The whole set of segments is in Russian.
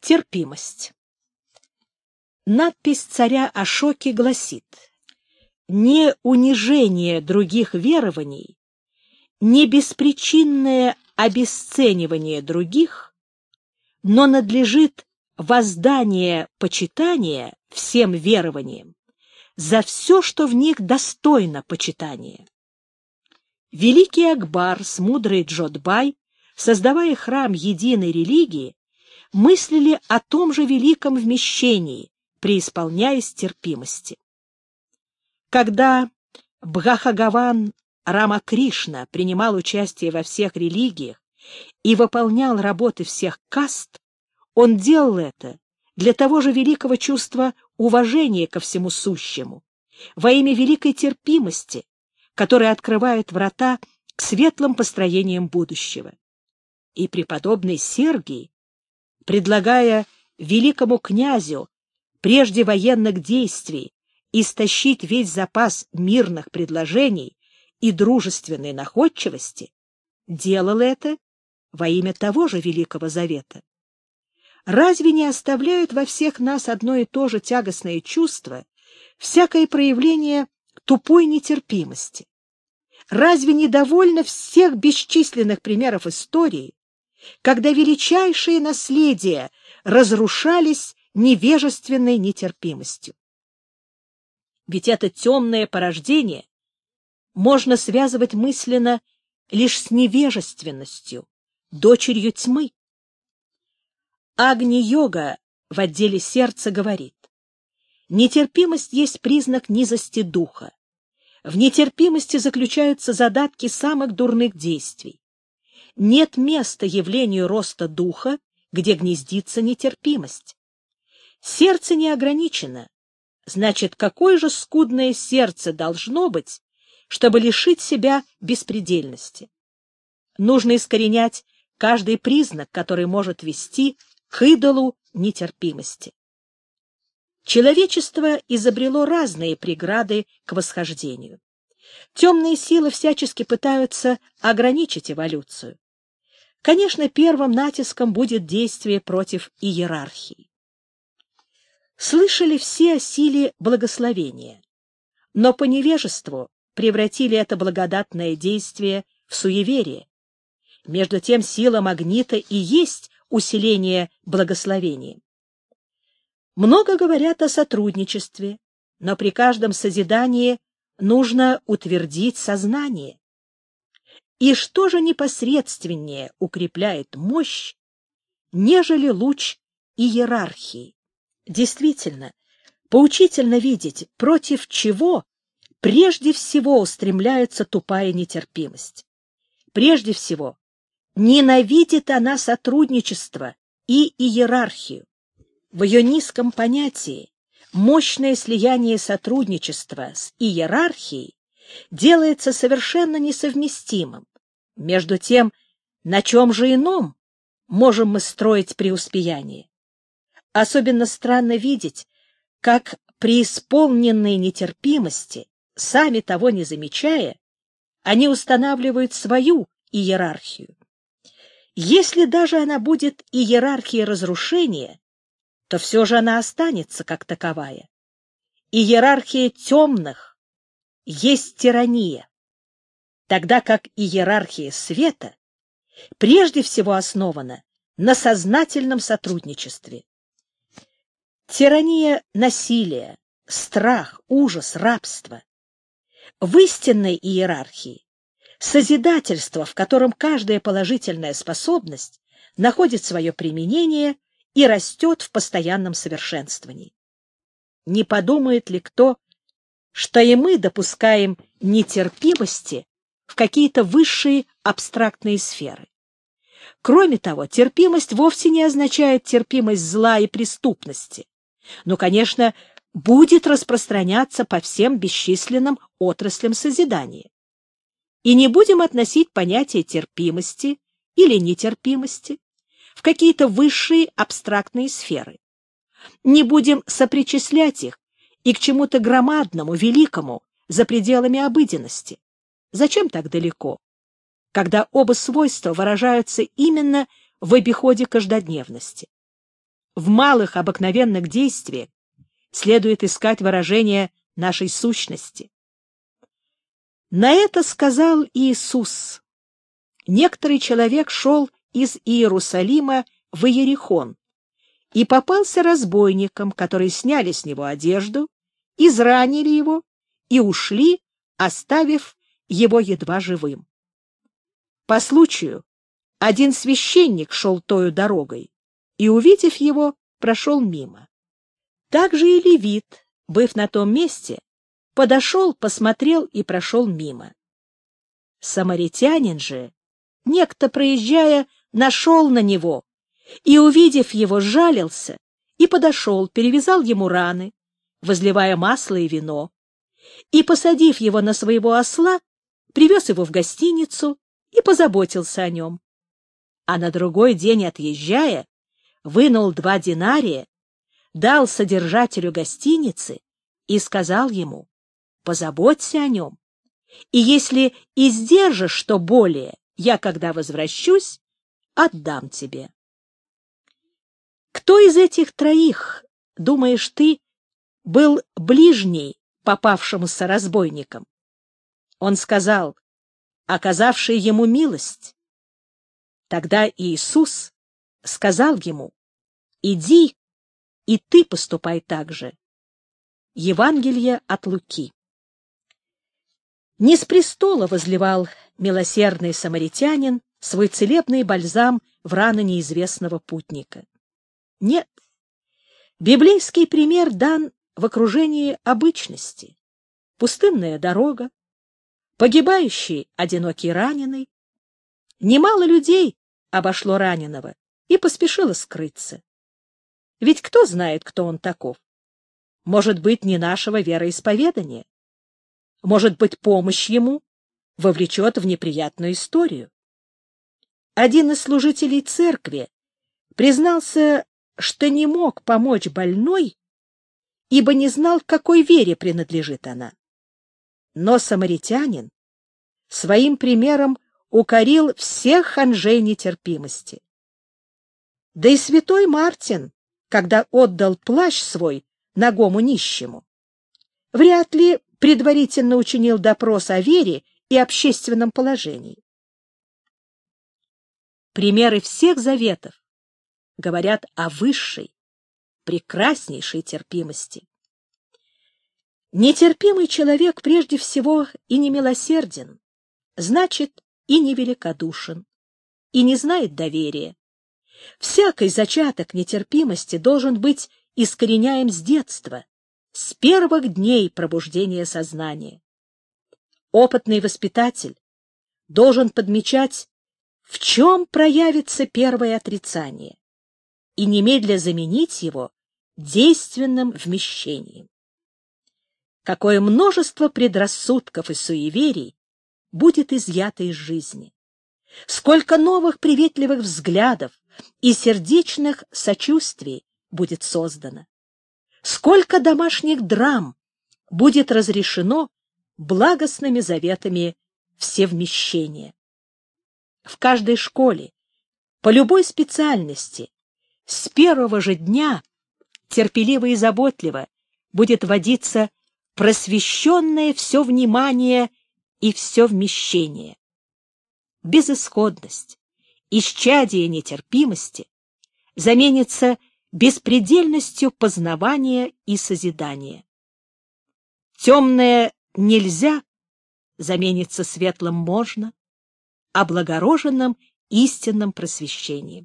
Терпимость. Надпись царя Ашоки гласит: «Не унижение других верований, не беспричинное обесценивание других, но надлежит воздание почитания всем верованиям за все, что в них достойно почитания». Великий Акбар с мудрой Джодбай, создавая храм единой религии, мыслили о том же великом вмещении, преисполняясь терпимости. Когда Бхагаван Рамакришна принимал участие во всех религиях и выполнял работы всех каст, он делал это для того же великого чувства уважения ко всему сущему, во имя великой терпимости, которая открывает врата к светлым построениям будущего. И преподобный Сергий, предлагая великому князю прежде военных действий истощить весь запас мирных предложений и дружественной находчивости, делал это во имя того же Великого Завета. Разве не оставляют во всех нас одно и то же тягостное чувство, всякое проявление тупой нетерпимости? Разве не довольно всех бесчисленных примеров истории, когда величайшие наследия разрушались невежественной нетерпимостью? Ведь это темное порождение можно связывать мысленно лишь с невежественностью, дочерью тьмы. Агни-йога в отделе сердца говорит: нетерпимость есть признак низости духа. В нетерпимости заключаются задатки самых дурных действий. Нет места явлению роста духа, где гнездится нетерпимость. Сердце не ограничено. Значит, какое же скудное сердце должно быть, чтобы лишить себя беспредельности? Нужно искоренять каждый признак, который может вести к идолу нетерпимости. Человечество изобрело разные преграды к восхождению. Темные силы всячески пытаются ограничить эволюцию. Конечно, первым натиском будет действие против иерархии. Слышали все о силе благословения, но по невежеству превратили это благодатное действие в суеверие. Между тем сила магнита и есть усиление благословения. Много говорят о сотрудничестве, но при каждом созидании нужно утвердить сознание. И что же непосредственнее укрепляет мощь, нежели луч иерархии? Действительно, поучительно видеть, против чего прежде всего устремляется тупая нетерпимость. Прежде всего, ненавидит она сотрудничество и иерархию. В ее низком понятии мощное слияние сотрудничества с иерархией делается совершенно несовместимым. Между тем, на чем же ином можем мы строить преуспеяние? Особенно странно видеть, как преисполненные нетерпимости, сами того не замечая, они устанавливают свою иерархию. Если даже она будет иерархией разрушения, то все же она останется как таковая. Иерархия темных есть тирания, тогда как иерархия света прежде всего основана на сознательном сотрудничестве. Тирания насилия, страх, ужас, рабство. В истинной иерархии созидательство, в котором каждая положительная способность находит свое применение и растет в постоянном совершенствовании. Не подумает ли кто, что и мы допускаем нетерпимости в какие-то высшие абстрактные сферы? Кроме того, терпимость вовсе не означает терпимость зла и преступности, но, конечно, будет распространяться по всем бесчисленным отраслям созидания. И не будем относить понятие терпимости или нетерпимости в какие-то высшие абстрактные сферы. Не будем сопричислять их и к чему-то громадному, великому, за пределами обыденности. Зачем так далеко, когда оба свойства выражаются именно в обиходе каждодневности? в малых обыкновенных действиях следует искать выражение нашей сущности. На это сказал Иисус. Некоторый человек шел из Иерусалима в Иерихон и попался разбойникам, которые сняли с него одежду, изранили его и ушли, оставив его едва живым. По случаю один священник шел тою дорогой и, увидев его, прошел мимо. Также и левит, быв на том месте, подошел, посмотрел и прошел мимо. Самаритянин же, некто, проезжая, нашел на него и, увидев его, жалился и подошел, перевязал ему раны, возливая масло и вино, и, посадив его на своего осла, привез его в гостиницу и позаботился о нем. А на другой день, отъезжая, вынул 2 динария, дал содержателю гостиницы и сказал ему: позаботься о нем, и если издержишь что более, я, когда возвращусь, отдам тебе. Кто из этих троих, думаешь ты, был ближний попавшемуся разбойникам? Он сказал: оказавший ему милость. Тогда Иисус сказал ему: иди, и ты поступай так же. Евангелие от Луки. Не с престола возливал милосердный самаритянин свой целебный бальзам в раны неизвестного путника. Нет, библейский пример дан в окружении обычности. Пустынная дорога, погибающий одинокий раненый. Немало людей обошло раненого и поспешило скрыться. Ведь кто знает, кто он таков? Может быть, не нашего вероисповедания. Может быть, помощь ему вовлечет в неприятную историю. Один из служителей церкви признался, что не мог помочь больной, ибо не знал, к какой вере принадлежит она. Но самаритянин своим примером укорил всех ханжей нетерпимости. Да и святой Мартин, когда отдал плащ свой нагому нищему, вряд ли предварительно учинил допрос о вере и общественном положении. Примеры всех заветов говорят о высшей, прекраснейшей терпимости. Нетерпимый человек прежде всего и не милосерден, значит, и не великодушен, и не знает доверия. Всякий зачаток нетерпимости должен быть искореняем с детства, с первых дней пробуждения сознания. Опытный воспитатель должен подмечать, в чем проявится первое отрицание, и немедля заменить его действенным вмещением. Какое множество предрассудков и суеверий будет изъято из жизни! Сколько новых приветливых взглядов и сердечных сочувствий будет создано! Сколько домашних драм будет разрешено благостными заветами всевмещения! В каждой школе, по любой специальности, с первого же дня терпеливо и заботливо будет водиться просвещенное все внимание и все вмещение. Безысходность, исчадие нетерпимости заменится беспредельностью познавания и созидания. Темное «нельзя» заменится светлым «можно», облагороженным истинным просвещением.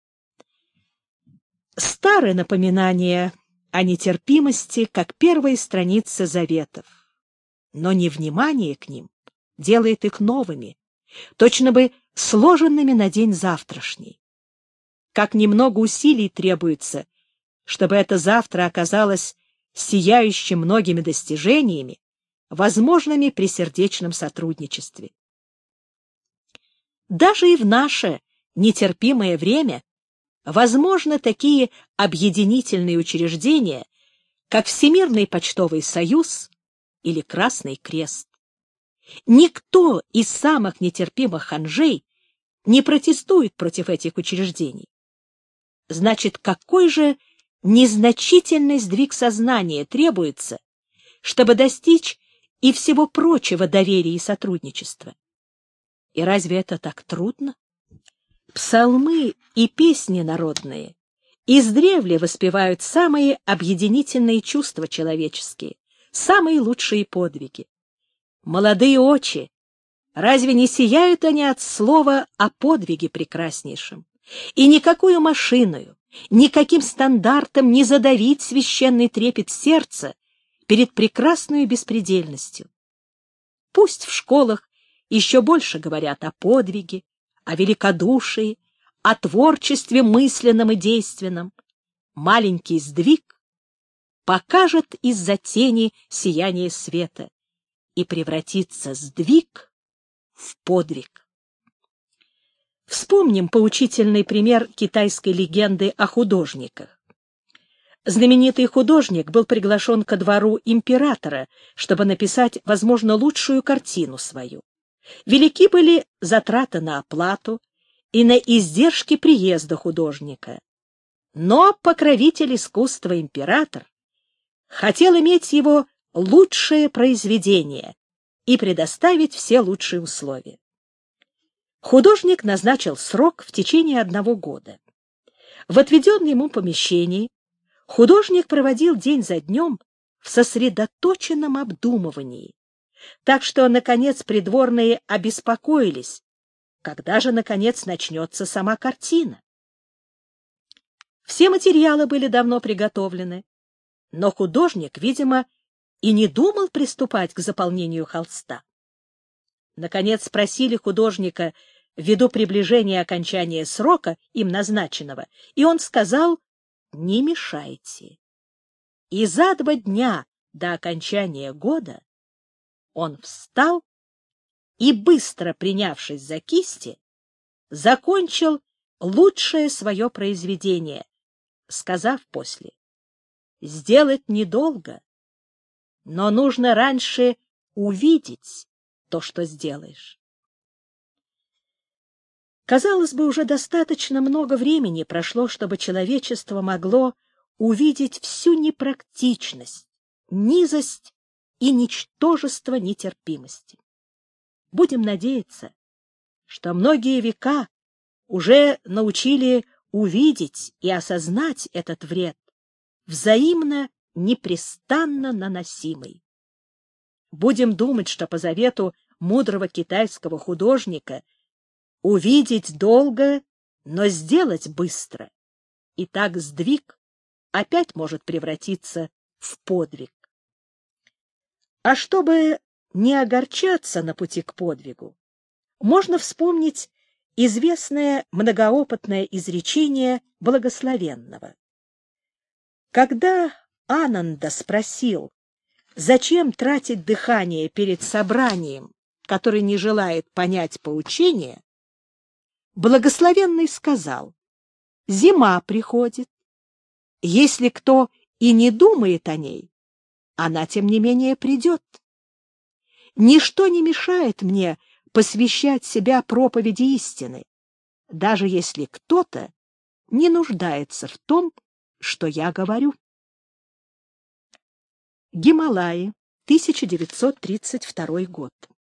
Старые напоминания о нетерпимости, как первые страницы заветов, но невнимание к ним делает их новыми, точно бы сложенными на день завтрашний. Как немного усилий требуется, чтобы это завтра оказалось сияющим многими достижениями, возможными при сердечном сотрудничестве. Даже и в наше нетерпимое время возможны такие объединительные учреждения, как Всемирный почтовый союз или Красный крест. Никто из самых нетерпимых ханжей не протестует против этих учреждений. значит, какой же незначительный сдвиг сознания требуется, чтобы достичь и всего прочего доверия и сотрудничества? И разве это так трудно? Псалмы и песни народные издревле воспевают самые объединительные чувства человеческие, самые лучшие подвиги. Молодые очи, разве не сияют они от слова о подвиге прекраснейшем? И никакую машиною, никаким стандартом не задавить священный трепет сердца перед прекрасной беспредельностью. Пусть в школах еще больше говорят о подвиге, о великодушии, о творчестве мысленном и действенном. Маленький сдвиг покажет из-за тени сияние света, и превратится сдвиг в подвиг. Вспомним поучительный пример китайской легенды о художниках. Знаменитый художник был приглашен ко двору императора, чтобы написать, возможно, лучшую картину свою. Велики были затраты на оплату и на издержки приезда художника. Но покровитель искусства император хотел иметь его лучшее произведение и предоставить все лучшие условия. Художник назначил срок в течение 1 года. В отведенном ему помещении художник проводил день за днем в сосредоточенном обдумывании, так что, наконец, придворные обеспокоились, когда же, наконец, начнется сама картина. Все материалы были давно приготовлены, но художник, видимо, и не думал приступать к заполнению холста. Наконец спросили художника ввиду приближения окончания срока, им назначенного, и он сказал: «Не мешайте». И за 2 дня до окончания года он встал и, быстро принявшись за кисти, закончил лучшее свое произведение, сказав после: «Сделать недолго, но нужно раньше увидеть то, что сделаешь». Казалось бы, уже достаточно много времени прошло, чтобы человечество могло увидеть всю непрактичность, низость и ничтожество нетерпимости. Будем надеяться, что многие века уже научили увидеть и осознать этот вред, взаимно непрестанно наносимый. Будем думать, что по завету мудрого китайского художника увидеть долго, но сделать быстро, и так сдвиг опять может превратиться в подвиг. А чтобы не огорчаться на пути к подвигу, можно вспомнить известное многоопытное изречение Благословенного. Когда Ананда спросил, зачем тратить дыхание перед собранием, который не желает понять поучение, Благословенный сказал: «Зима приходит. Если кто и не думает о ней, она, тем не менее, придет. Ничто не мешает мне посвящать себя проповеди истины, даже если кто-то не нуждается в том, что я говорю». Гималаи, 1932 год.